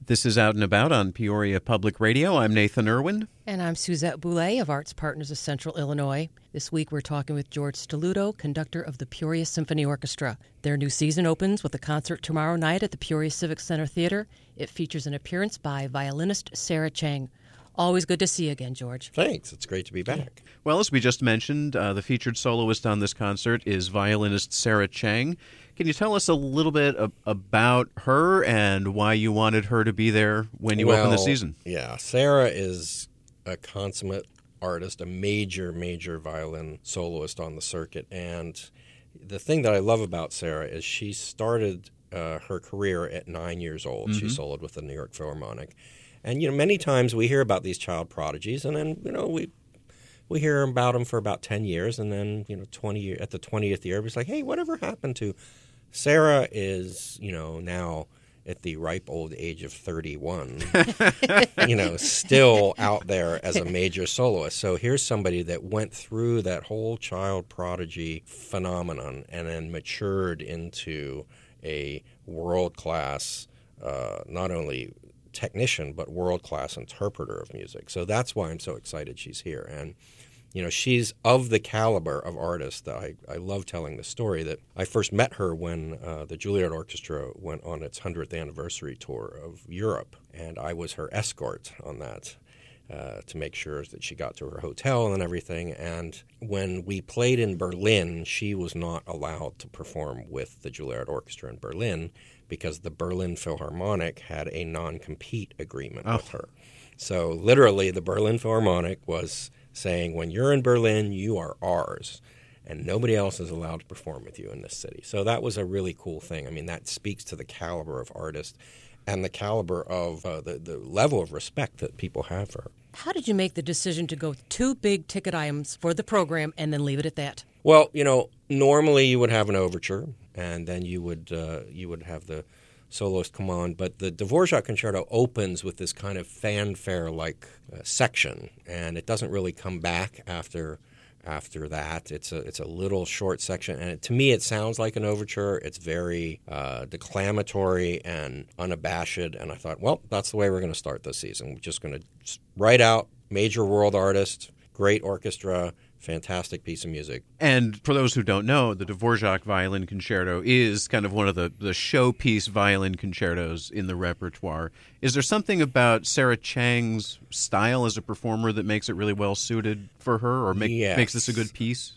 This is Out and About on Peoria Public Radio. I'm Nathan Irwin. And I'm Suzette Boulay of Arts Partners of Central Illinois. This week we're talking with George Stelluto, conductor of the Peoria Symphony Orchestra. Their new season opens with a concert tomorrow night at the Peoria Civic Center Theater. It features an appearance by violinist Sarah Chang. Always good to see you again, George. Thanks. It's great to be back. Well, as we just mentioned, the featured soloist on this concert is violinist Sarah Chang. Can you tell us a little bit about her and why you wanted her to be there when you opened the season? Yeah, Sarah is a consummate artist, a major violin soloist on the circuit. And the thing that I love about Sarah is she started her career at 9 years old. Mm-hmm. She soloed with the New York Philharmonic. And, many times we hear about these child prodigies, and then, we hear about them for about 10 years, and then, at the 20th year, it's like, hey, whatever happened to Sarah is, now at the ripe old age of 31, still out there as a major soloist. So here's somebody that went through that whole child prodigy phenomenon and then matured into a world-class, not only technician, but world-class interpreter of music. So that's why I'm so excited she's here. And, she's of the caliber of artist that I love telling the story that I first met her when the Juilliard Orchestra went on its 100th anniversary tour of Europe. And I was her escort on that to make sure that she got to her hotel and everything. And when we played in Berlin, she was not allowed to perform with the Juilliard Orchestra in Berlin because the Berlin Philharmonic had a non-compete agreement with her. So literally the Berlin Philharmonic was saying, when you're in Berlin, you are ours, and nobody else is allowed to perform with you in this city. So that was a really cool thing. I mean, that speaks to the caliber of artist and the caliber of the level of respect that people have for her. How did you make the decision to go with two big ticket items for the program and then leave it at that? Well, normally you would have an overture, and then you would have the soloist come on. But the Dvorak Concerto opens with this kind of fanfare-like section, and it doesn't really come back after that. It's a little short section, and to me it sounds like an overture. It's very declamatory and unabashed, and I thought, well, that's the way we're going to start this season. We're just going to write out major world artist, great orchestra, fantastic piece of music. And for those who don't know, the Dvorak Violin Concerto is kind of one of the showpiece violin concertos in the repertoire. Is there something about Sarah Chang's style as a performer that makes it really well suited for her, or makes this a good piece?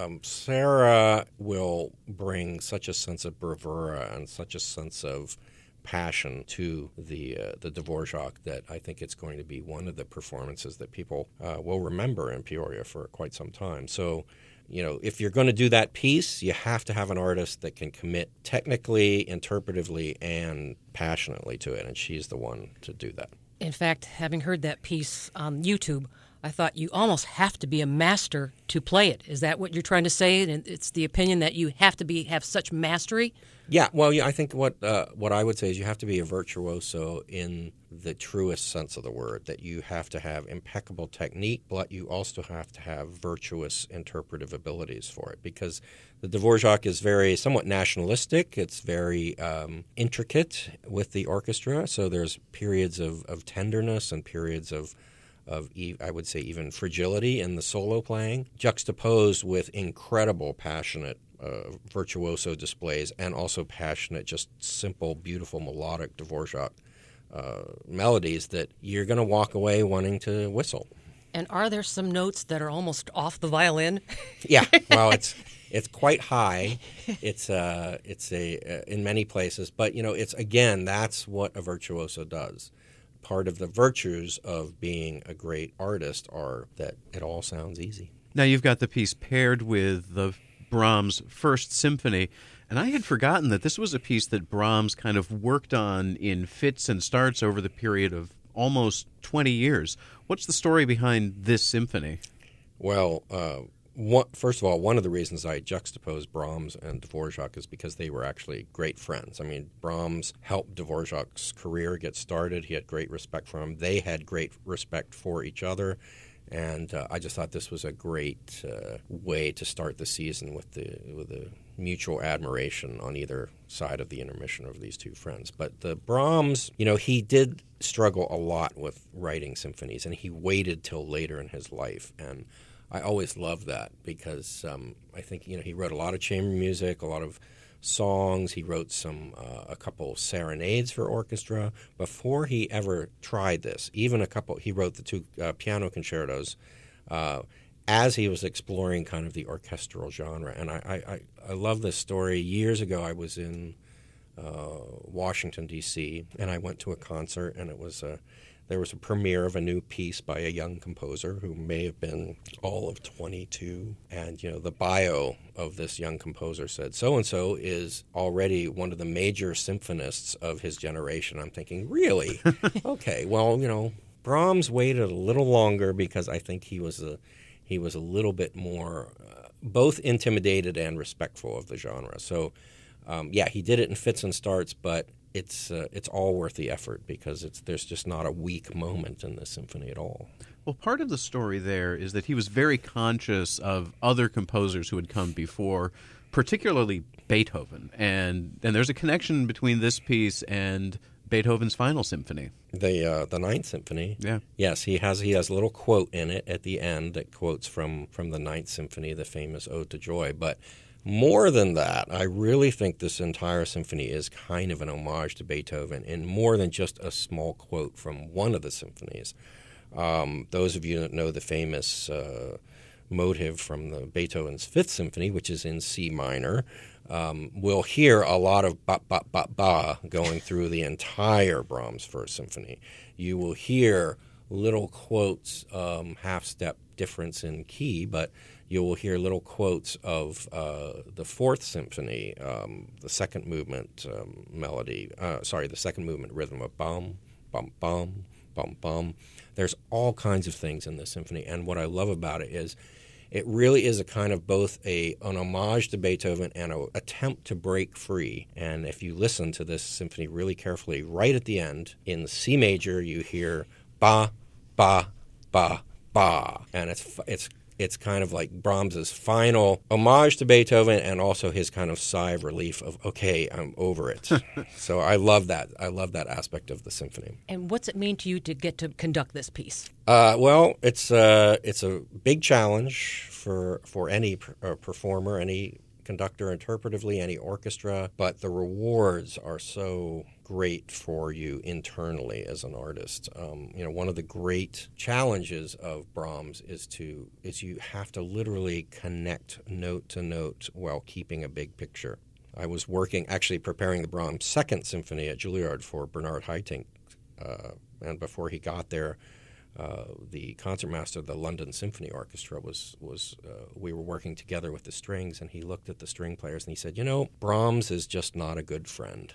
Sarah will bring such a sense of bravura and such a sense of passion to the Dvorak that I think it's going to be one of the performances that people will remember in Peoria for quite some time. So, if you're going to do that piece, you have to have an artist that can commit technically, interpretively, and passionately to it, and she's the one to do that. In fact, having heard that piece on YouTube, I thought you almost have to be a master to play it. Is that what you're trying to say? And it's the opinion that you have to have such mastery? Yeah, well, I think what I would say is you have to be a virtuoso in the truest sense of the word, that you have to have impeccable technique, but you also have to have virtuous interpretive abilities for it, because the Dvorak is somewhat nationalistic. It's very intricate with the orchestra, so there's periods of tenderness and periods of I would say even fragility in the solo playing, juxtaposed with incredible, passionate virtuoso displays, and also passionate, just simple, beautiful, melodic Dvorak melodies that you're going to walk away wanting to whistle. And are there some notes that are almost off the violin? Yeah, well, it's quite high. It's in many places, but it's, again, that's what a virtuoso does. Part of the virtues of being a great artist are that it all sounds easy. Now you've got the piece paired with the Brahms' First Symphony, and I had forgotten that this was a piece that Brahms kind of worked on in fits and starts over the period of almost 20 years. What's the story behind this symphony? Well, first of all, one of the reasons I juxtaposed Brahms and Dvorak is because they were actually great friends. I mean, Brahms helped Dvorak's career get started. He had great respect for him. They had great respect for each other. And I just thought this was a great way to start the season with the mutual admiration on either side of the intermission of these two friends. But the Brahms, he did struggle a lot with writing symphonies, and he waited till later in his life. And I always loved that because I think, he wrote a lot of chamber music, a lot of songs. He wrote a couple serenades for orchestra before he ever tried this. He wrote the two piano concertos as he was exploring kind of the orchestral genre. And I love this story. Years ago, I was in Washington, D.C., and I went to a concert, and there was a premiere of a new piece by a young composer who may have been all of 22. And, the bio of this young composer said, so-and-so is already one of the major symphonists of his generation. I'm thinking, really? Okay, well, Brahms waited a little longer because I think he was a little bit more both intimidated and respectful of the genre. So, he did it in fits and starts, but it's all worth the effort because there's just not a weak moment in this symphony at all. Well, part of the story there is that he was very conscious of other composers who had come before, particularly Beethoven, and there's a connection between this piece and Beethoven's Final Symphony. The Ninth Symphony. Yeah. Yes, he has a little quote in it at the end that quotes from the Ninth Symphony, the famous Ode to Joy, but more than that, I really think this entire symphony is kind of an homage to Beethoven in more than just a small quote from one of the symphonies. Those of you that know the famous motive from Beethoven's Fifth Symphony, which is in C minor, will hear a lot of ba, ba, ba, ba going through the entire Brahms First Symphony. You will hear little quotes, half-step difference in key, but you will hear little quotes of the Fourth Symphony, the second movement the second movement rhythm of bum, bum, bum, bum, bum. There's all kinds of things in this symphony, and what I love about it is it really is a kind of both an homage to Beethoven and an attempt to break free. And if you listen to this symphony really carefully, right at the end, in C major, you hear ba, ba, ba, ba, and it's kind of like Brahms's final homage to Beethoven and also his kind of sigh of relief of, okay, I'm over it. So I love that. I love that aspect of the symphony. And what's it mean to you to get to conduct this piece? Well, it's a big challenge for any performer, any conductor, interpretively, any orchestra, but the rewards are so great for you internally as an artist. One of the great challenges of Brahms is you have to literally connect note to note while keeping a big picture. I was preparing the Brahms Second Symphony at Juilliard for Bernard Haitink, and before he got there, the concertmaster of the London Symphony Orchestra we were working together with the strings, and he looked at the string players and he said, Brahms is just not a good friend.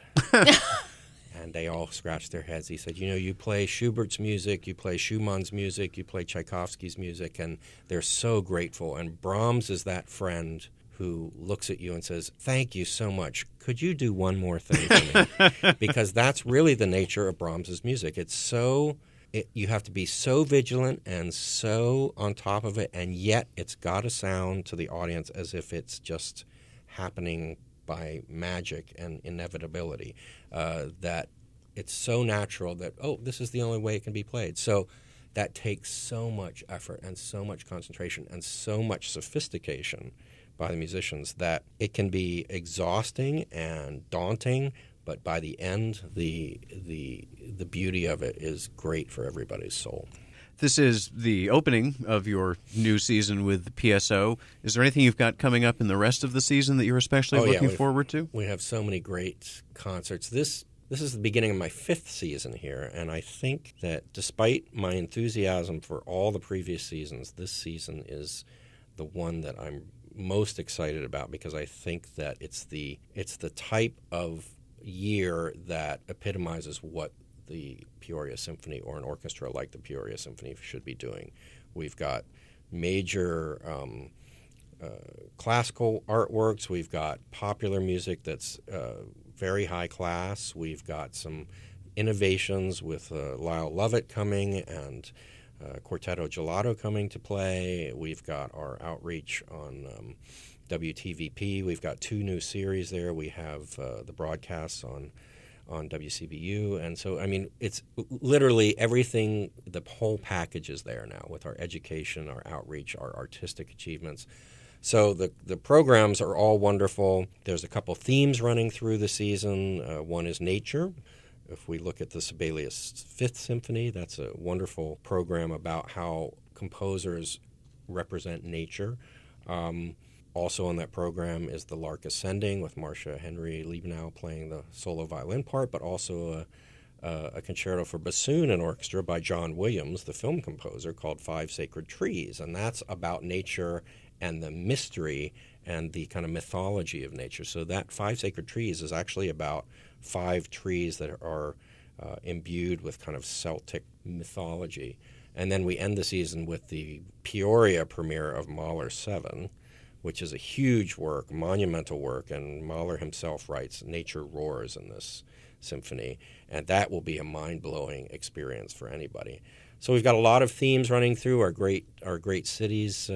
And they all scratched their heads. He said, you play Schubert's music, you play Schumann's music, you play Tchaikovsky's music, and they're so grateful. And Brahms is that friend who looks at you and says, thank you so much. Could you do one more thing for me? Because that's really the nature of Brahms's music. You have to be so vigilant and so on top of it, and yet it's got to sound to the audience as if it's just happening by magic and inevitability, that it's so natural that, this is the only way it can be played. So that takes so much effort and so much concentration and so much sophistication by the musicians that it can be exhausting and daunting, but by the end, the beauty of it is great for everybody's soul. This is the opening of your new season with the PSO. Is there anything you've got coming up in the rest of the season that you're especially looking forward to? We have so many great concerts. This is the beginning of my fifth season here, and I think that despite my enthusiasm for all the previous seasons, this season is the one that I'm most excited about because I think that it's the type of year that epitomizes what the Peoria Symphony or an orchestra like the Peoria Symphony should be doing. We've got major classical artworks. We've got popular music that's very high class. We've got some innovations with Lyle Lovett coming and Quartetto Gelato coming to play. We've got our outreach on WTVP. We've got 2 new series there. We have the broadcasts on WCBU. And so, I mean, it's literally everything, the whole package is there now with our education, our outreach, our artistic achievements. So the programs are all wonderful. There's a couple themes running through the season. One is nature. If we look at the Sibelius Fifth Symphony, that's a wonderful program about how composers represent nature. Also on that program is the Lark Ascending with Marcia Henry Liebenow playing the solo violin part, but also a concerto for bassoon and orchestra by John Williams, the film composer, called Five Sacred Trees. And that's about nature and the mystery and the kind of mythology of nature. So that Five Sacred Trees is actually about 5 trees that are imbued with kind of Celtic mythology. And then we end the season with the Peoria premiere of Mahler 7, which is a huge work, monumental work, and Mahler himself writes Nature Roars in this symphony, and that will be a mind-blowing experience for anybody. So we've got a lot of themes running through our Great Cities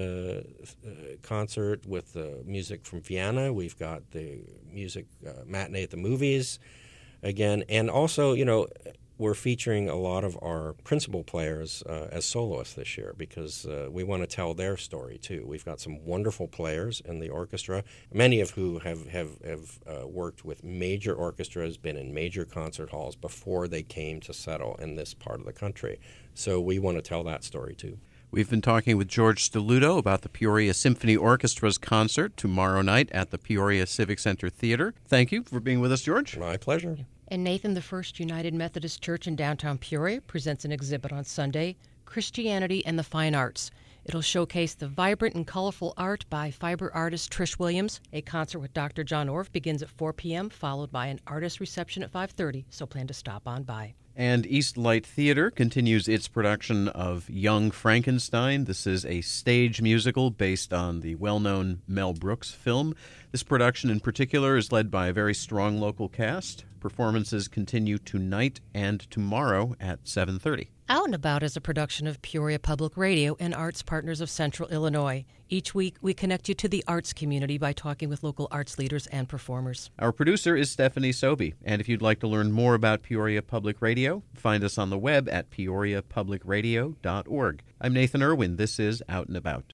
concert with the music from Vienna. We've got the music matinee at the movies again, and also, you know, we're featuring a lot of our principal players as soloists this year because we want to tell their story too. We've got some wonderful players in the orchestra, many of who have worked with major orchestras, been in major concert halls before they came to settle in this part of the country. So we want to tell that story too. We've been talking with George Stelluto about the Peoria Symphony Orchestra's concert tomorrow night at the Peoria Civic Center Theater. Thank you for being with us, George. My pleasure. And Nathan, the First United Methodist Church in downtown Peoria presents an exhibit on Sunday, Christianity and the Fine Arts. It'll showcase the vibrant and colorful art by fiber artist Trish Williams. A concert with Dr. John Orff begins at 4 p.m., followed by an artist reception at 5:30, so plan to stop on by. And East Light Theater continues its production of Young Frankenstein. This is a stage musical based on the well-known Mel Brooks film. This production in particular is led by a very strong local cast. Performances continue tonight and tomorrow at 7:30. Out and About is a production of Peoria Public Radio and Arts Partners of Central Illinois. Each week, we connect you to the arts community by talking with local arts leaders and performers. Our producer is Stephanie Sobey, and if you'd like to learn more about Peoria Public Radio, find us on the web at peoriapublicradio.org. I'm Nathan Irwin. This is Out and About.